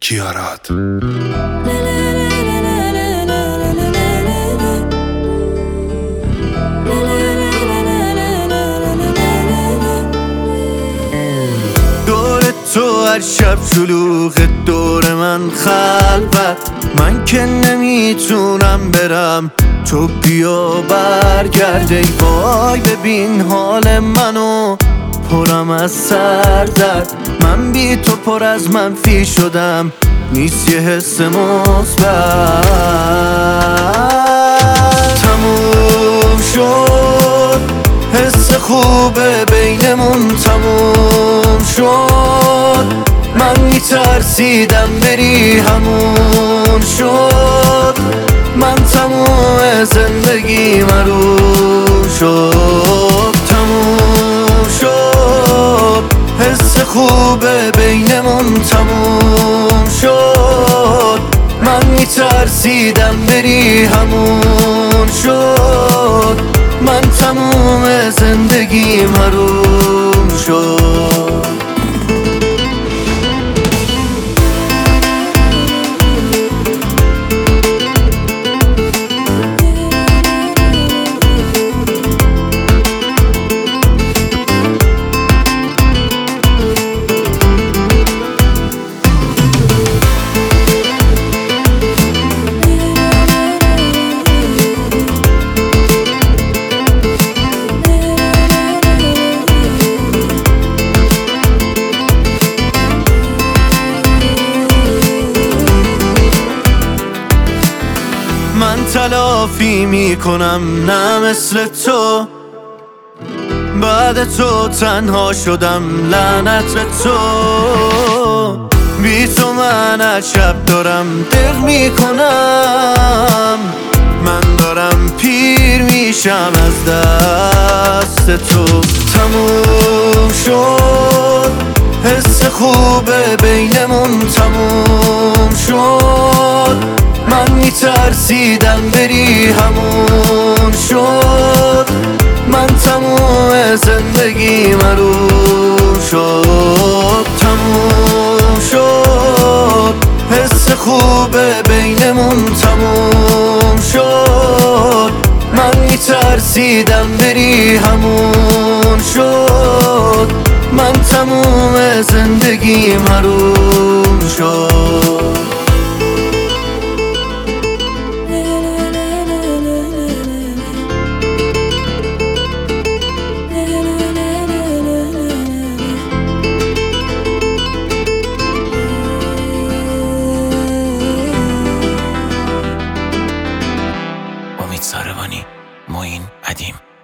کیارات. تو هر شب شلوغ دور من خلوت، من که نمیتونم برم، تو بیا برگرد ای وای. ببین حال منو پرم از سردرد، من بی تو پر از منفی شدم، نیست یه حس مثبت. تموم شد حس خوبه بینمون، تموم شد، من میترسیدم بری، همون شد، من تموم زندگی مرون شد. تموم شد حس خوبه بینمون، تموم شد، من میترسیدم بری، همون شد، من تموم زندگی مرون شد. من تلافی میکنم نه مثل تو، بعد تو تنها شدم لعنت به تو. بی تو من از شب دارم دق میکنم، من دارم پیر میشم از دست تو. تموم شد حس خوبه بینمون، تموم شد، من میترسیدم بری، همون شد، من تموم زندگی مرون شد. تموم شد حس خوبه بینمون، تموم شد، من میترسیدم بری، همون شد، من تموم زندگی مرون شد. امید ساروانی، معین ادیم.